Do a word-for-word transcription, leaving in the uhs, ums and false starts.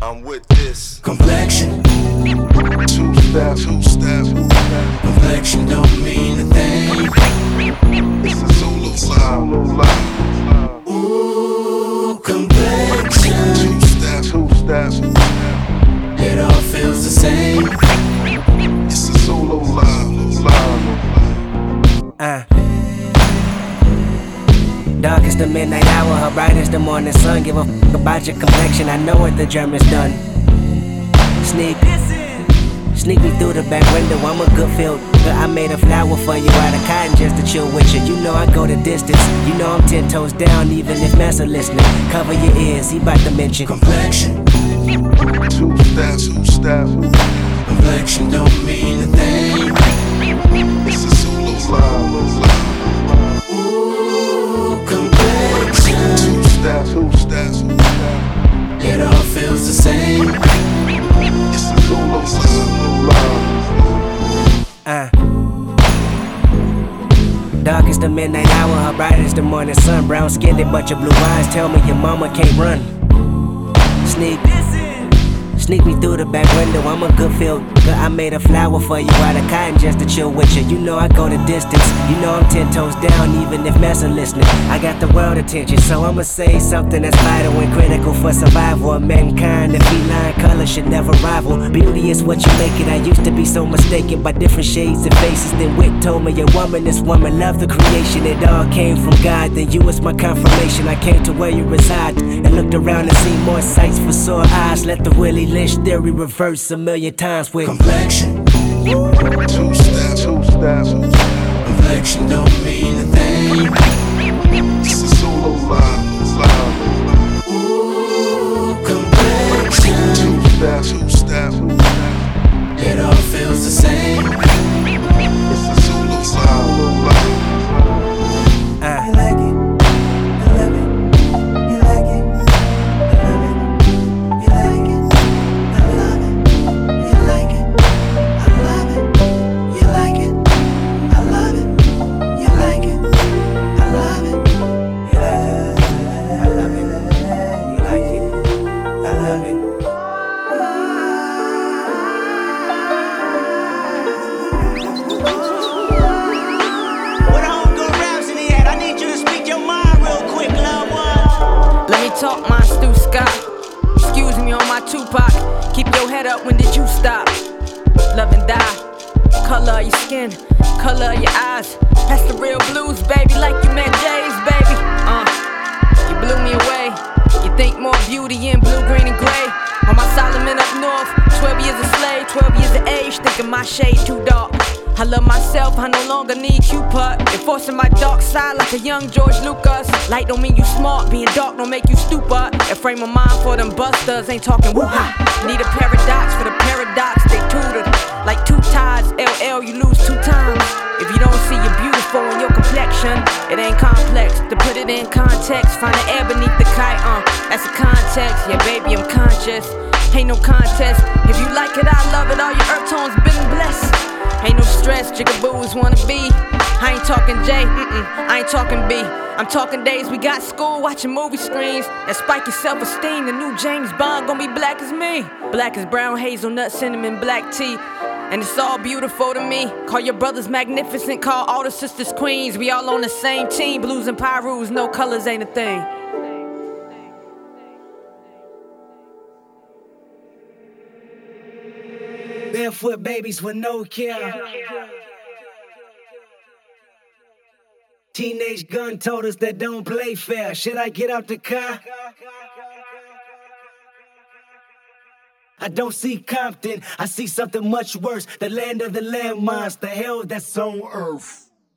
I'm with this complexion. Two step, two step. Complexion don't mean a thing. It's a solo live. Ooh, complexion. Two step, two step. It all feels the same. It's a solo live, live. Uh. Dark is the midnight hour, her bright is the morning sun. Give a fuck about your complexion, I know what the German's done. Sneak, sneak me through the back window, I'm a good field. I made a flower for you out of cotton just to chill with you. You know I go the distance, you know I'm ten toes down even if Massa listening. Cover your ears, he bout to mention complexion. Two step, two step. Complexion don't mean a thing. It's a solo live, live. Ooh, complexion. Two step, two step. It all feels the same. It's a solo live. Uh. Dark is the midnight hour, her bright is the morning sun. Brown skinned, but your blue eyes tell me your mama can't run. Sneak, sneak me through the back window, I'm a good field. I made a flower for you out of cotton just to chill with you. You know I go the distance, you know I'm ten toes down even if Massa listening. I got the world attention, so I'ma say something that's vital and critical for survival of mankind. The feline color should never rival. Beauty is what you make it. I used to be so mistaken by different shades and faces. Then Wick told me a woman is woman, love the creation. It all came from God, then you was my confirmation. I came to where you reside and looked around and seen more sights for sore eyes. Let the Willie Lynch theory reverse a million times with complexion. Two step, two step. Complexion don't mean a thing. It's a solo live, live. Ooh, complexion. Two step, two step. It all feels the same. It's a solo live, live. uh. You like it, I love it. You like it, I love it. You like it, I love it. You like it, I love it. You like it, I love it. You like it, I love it. Yeah, I love it. You like it, I love it. Where the homegirl Rhapsody at? I need you to speak your mind real quick, loved one. Let me talk my Stu Scott. Excuse me on my Tupac. Keep your head up, when did you stop? Love and die. Color of your skin, color of your eyes. That's the real blues, baby, like you met Jay's, baby. Uh, you blew me away. You think more beauty in blue, green, and gray. On my Solomon up north, twelve years a slave, twelve years of age, thinking my shade too dark. I love myself, I no longer need Cupid. Enforcing my dark side like a young George Lucas. Light don't mean you smart, being dark don't make you stupid. A frame of mind for them busters, ain't talking woo-ha. Need a paradox for the paradox, they tutored. Like two tides, L L, you lose two times. If you don't see you're beautiful in your complexion, it ain't complex. To put it in context, find the air beneath the kite, uh, that's the context. Yeah, baby, I'm conscious, ain't no contest. If you like it, I love it, all your earth tones been blessed. Ain't no stress, jigaboos wanna be. I ain't talking J, mm-mm, I ain't talking B. I'm talking days we got school, watching movie screens. That spike your self-esteem, the new James Bond gon' be black as me. Black as brown, hazelnut, cinnamon, black tea. And it's all beautiful to me. Call your brothers magnificent, call all the sisters queens. We all on the same team, blues and pyrus, no colors ain't a thing. Barefoot babies with no care. Teenage gun told us that don't play fair. Should I get out the car? I don't see Compton, I see something much worse. The land of the landmines, the hell that's on earth.